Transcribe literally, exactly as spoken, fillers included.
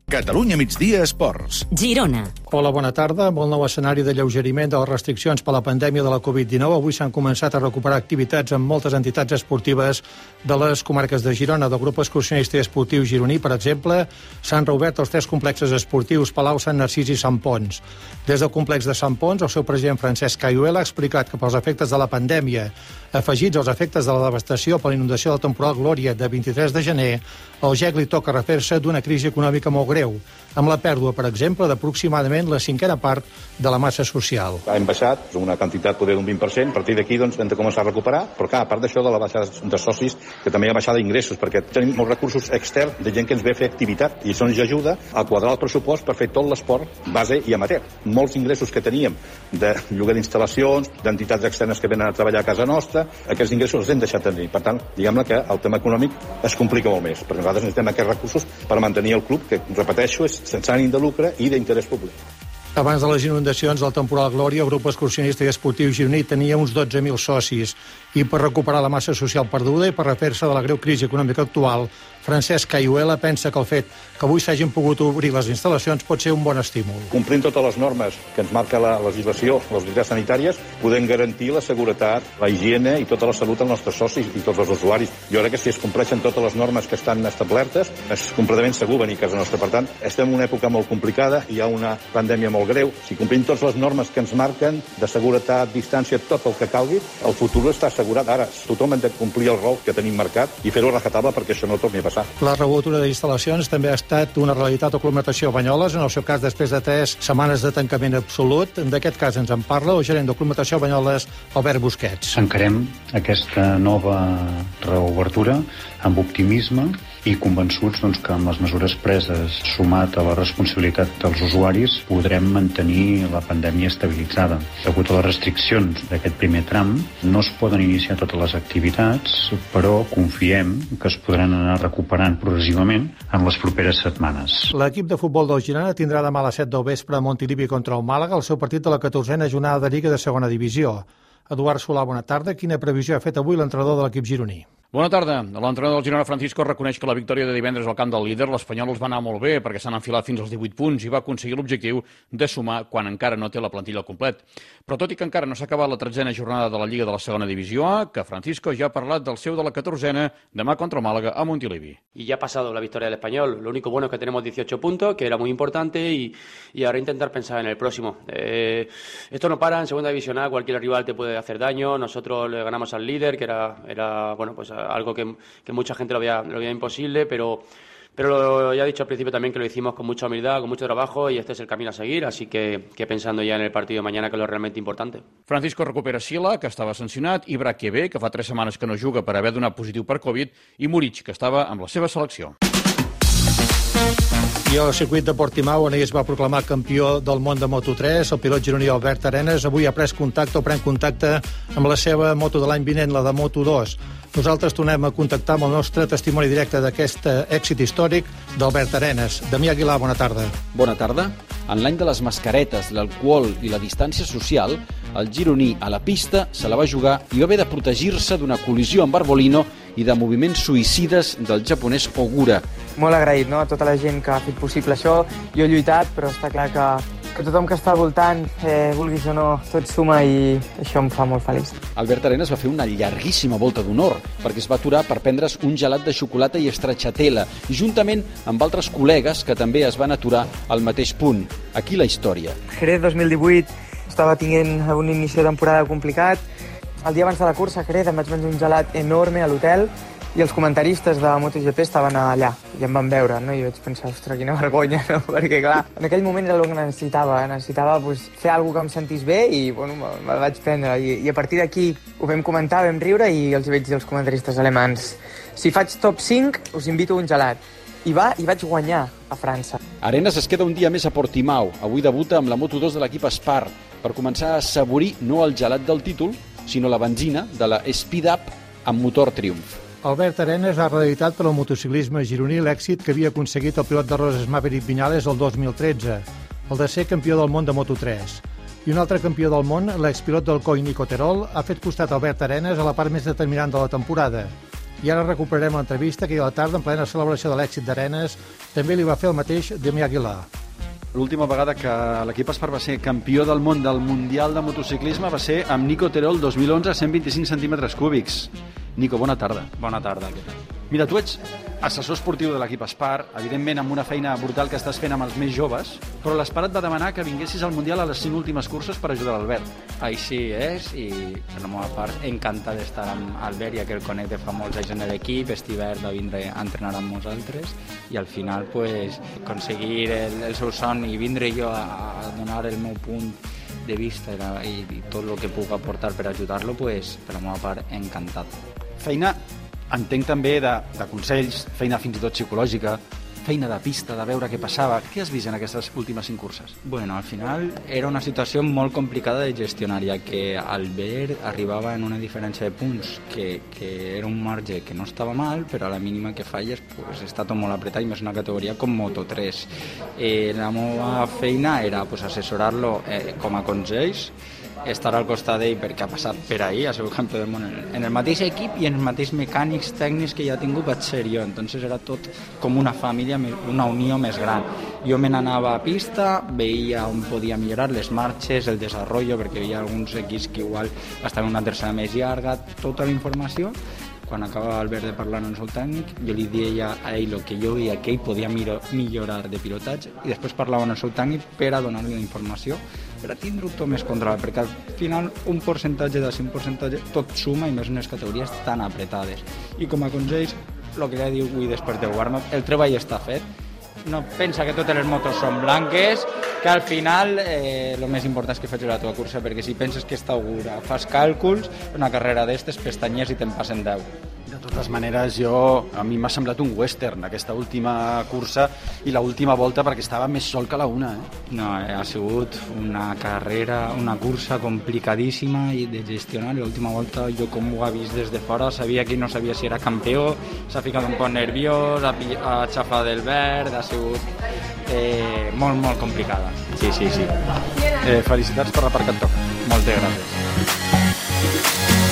Catalunya migdia esports. Girona. Hola, bona tarda. Amb el nou escenari de lleugeriment de les restriccions per la pandèmia de la covid dinou, avui s'han començat a recuperar activitats en moltes entitats esportives de les comarques de Girona. Del grup excursionista i esportiu gironí, per exemple, s'han reobert els tres complexes esportius Palau, Sant Narcís i Sant Ponç. Des del complex de Sant Ponç, el seu president Francesc Cayuela ha explicat que pels efectes de la pandèmia, afegits als efectes de la devastació per la inundació del temporal Glòria de vint-i-tres de gener, al G E C li toca refer-se d'una crisi econòmica molt greu, amb la pèrdua, per exemple, d'aproximadament la cinquena part de la massa social. Hem baixat una quantitat poder d'un vint per cent, a partir d'aquí doncs, hem de començar a recuperar, però clar, a part d'això de la baixada de socis, que també hi ha baixada d'ingressos, perquè tenim molts recursos externs de gent que ens ve a fer activitat, i això ens ajuda a quadrar el pressupost per fer tot l'esport base i amateur. Molts ingressos que teníem de lloguer d'instal·lacions, d'entitats externes que venen a treballar a casa nostra, aquests ingressos els hem deixat de tenir. Per tant, diguem-ne que el tema econòmic es complica molt més, perquè nosaltres necessitem aquests recursos per mantenir el club, que, repeteixo, és sense ànim de lucre i d'interès públic. Abans de les inundacions del temporal Glòria, el grup excursionista i esportiu gironí tenia uns dotze mil socis, i per recuperar la massa social perduda i per refer-se de la greu crisi econòmica actual, Francesc Cayuela pensa que el fet que avui s'hagin pogut obrir les instal·lacions pot ser un bon estímul. Complint totes les normes que ens marca la legislació, les autoritats sanitàries, podem garantir la seguretat, la higiene i tota la salut dels nostres socis i tots els usuaris. Jo crec que si es compleixen totes les normes que estan establertes, és completament segur venir a casa nostra. Per tant, estem en una època molt complicada, hi ha una pandèmia molt greu. Si complim totes les normes que ens marquen, de seguretat, distància, tot el que calgui, el futur està assegurat. Ara, tothom hem de complir el rol que tenim marcat i fer-ho a rajatabla perquè això no torni a passar. La reobertura d'instal·lacions també ha estat una realitat a Aclimatació Banyoles, en el seu cas després de tres setmanes de tancament absolut. D'aquest cas ens en parla el gerent d'Aclimatació Banyoles, Albert Busquets. Encarem aquesta nova reobertura amb optimisme i convençuts doncs, que amb les mesures preses, sumat a la responsabilitat dels usuaris, podrem mantenir la pandèmia estabilitzada. Degut a les restriccions d'aquest primer tram, no es poden iniciar totes les activitats, però confiem que es podran anar recuperant progressivament en les properes setmanes. L'equip de futbol del Girona tindrà demà a les set del vespre a Montilivi contra el Màlaga el seu partit de la catorzena jornada de Lliga de segona divisió. Eduard Solà, bona tarda. Quina previsió ha fet avui l'entrenador de l'equip gironí? Bona tarda. L'entrenador del Girona, Francisco, reconeix que la victòria de divendres al camp del líder, l'Espanyol, els va anar molt bé perquè s'han enfilat fins als divuit punts i va aconseguir l'objectiu de sumar quan encara no té la plantilla al complet. Però tot i que encara no s'ha acabat la tretzena jornada de la Lliga de la segona divisió A, que Francisco ja ha parlat del seu de la catorzena demà contra el Málaga a Montilivi. Y ya ha pasado la victoria del Español. Lo único bueno es que tenemos dieciocho puntos, que era muy importante, y, y ahora intentar pensar en el próximo. Eh, esto no para, en segunda división A cualquier rival te puede hacer daño. Nosotros le ganamos al líder, que era, era bueno, pues algo que, que mucha gente lo veía, lo veía imposible, pero... Pero ya he dicho al principio también que lo hicimos con mucha humildad, con mucho trabajo, y este es el camino a seguir, así que, que pensando ya en el partido de mañana, que es lo realmente importante. Francisco recupera Sila, que estava sancionat, i Braquebé, que fa tres setmanes que no juga per haver donat positiu per Covid, i Muric, que estava amb la seva selecció. I al circuit de Portimao, on ell es va proclamar campió del món de Moto tres, el pilot gironí Albert Arenas avui ha pres contacte o pren contacte amb la seva moto de l'any vinent, la de Moto dos. Nosaltres tornem a contactar amb el nostre testimoni directe d'aquest èxit històric d'Albert Arenas. Damià Aguilar, bona tarda. Bona tarda. En l'any de les mascaretes, l'alcohol i la distància social, el gironí a la pista se la va jugar i va haver de protegir-se d'una col·lisió amb Arbolino i de moviments suïcides del japonès Ogura. Molt agraït, no?, a tota la gent que ha fet possible això. Jo he lluitat, però està clar que, que tothom que està al voltant, eh, vulguis o no, tot suma i això em fa molt feliç. Albert Arenas va fer una llarguíssima volta d'honor perquè es va aturar per prendre's un gelat de xocolata i stracciatella, juntament amb altres col·legues que també es van aturar al mateix punt. Aquí la història. Jerez dos mil divuit estava tinguent un inici de temporada complicat. El dia abans de la cursa a Jerez em vaig menjar un gelat enorme a l'hotel i els comentaristes de MotoGP estaven allà i em van veure, no? I vaig pensar, ostres, quina vergonya, no? Perquè, clar, en aquell moment era el que necessitava, necessitava pues, fer alguna cosa que em sentís bé i, bueno, me'l vaig prendre. I, i a partir d'aquí ho vam comentar, vam riure i els vaig dir als comentaristes alemans, si faig top cinc, us invito a un gelat. I va, i vaig guanyar a França. Arenas es queda un dia més a Portimao. Avui debuta amb la Moto dos de l'equip Spar per començar a assaborir no el gelat del títol, sinó la benzina de la Speed Up amb motor Triumph. Albert Arenas ha reeditat per al motociclisme gironí l'èxit que havia aconseguit el pilot de Roses Maverick Viñales el dos mil tretze, el de ser campió del món de Moto tres. I un altre campió del món, l'expilot del COI Nico Terol, ha fet costat a Albert Arenas a la part més determinant de la temporada. I ara recuperarem l'entrevista que ahir a la tarda, en plena celebració de l'èxit d'Arenas, també li va fer el mateix Damià Aguilar. L'última vegada que l'equip Espar va ser campió del món del Mundial de Motociclisme va ser amb Nico Terol dos mil onze a cent vint-i-cinc centímetres cúbics. Nico, bona tarda. Bona tarda, què tal? Mira, tu ets assessor esportiu de l'equip Espar, evidentment amb una feina brutal que estàs fent amb els més joves, però l'Espar et va demanar que vinguessis al Mundial a les cinc últimes curses per ajudar l'Albert. Així és, i per la meva part encantat d'estar amb Albert, ja que el conec de fa molts anys en l'equip. Este hivern va vindre a entrenar amb nosaltres i al final pues, aconseguir el, el seu son i vindre jo a, a donar el meu punt de vista i, i tot el que puc aportar per ajudar-lo, pues, per la meva part encantat. Feina, entenc també, de, de consells, feina fins i tot psicològica, feina de pista, de veure què passava. Què has vist en aquestes últimes cinc curses? Bueno, al final era una situació molt complicada de gestionar, ja que Albert arribava en una diferència de punts que, que era un marge que no estava mal, però a la mínima que falles pues, està tot molt apretat i més una categoria com Moto tres. Eh, la meva feina era pues, assessorar-lo eh, com a consells, estar al costat d'ell perquè ha passat per ahir, ha sigut campió del món en el mateix equip i en els mateixos mecànics tècnics que ja ha tingut vaig ser jo, entonces era tot com una família, una unió més gran. Jo me n'anava a pista, veia on podia millorar les marxes, el desenvolupament, perquè hi havia alguns equips que igual estaven una tercera més llarga, tota la informació. Quan acabava Albert de parlar amb el seu tècnic, jo li deia a ell el que jo veia que ell podia millorar de pilotatge i després parlava amb el seu tècnic per a donar-li la informació per a tindre-ho tot més controlat, perquè al final un percentatge de cinc percentatge tot suma i més unes categories tan apretades. I com a consells, el que ja diu avui després del warm-up, el treball està fet, no pensa que totes les motos són blanques, que al final eh, el més important és que facis la teva cursa, perquè si penses que està augura, fas càlculs, una carrera d'estes pestanyes i te'n passen deu. De totes maneres, jo, a mi m'ha semblat un western aquesta última cursa i l'última volta perquè estava més sol que la una. Eh? No, ha sigut una carrera, una cursa complicadíssima i de gestionar. L'última volta jo com ho ha vist des de fora sabia que no sabia si era campió, s'ha ficat un poc nerviós, ha, ha xafat el verd, ha sigut eh, molt, molt complicada. Sí, sí, sí. Eh, felicitats per la part que et toca. Moltes gràcies.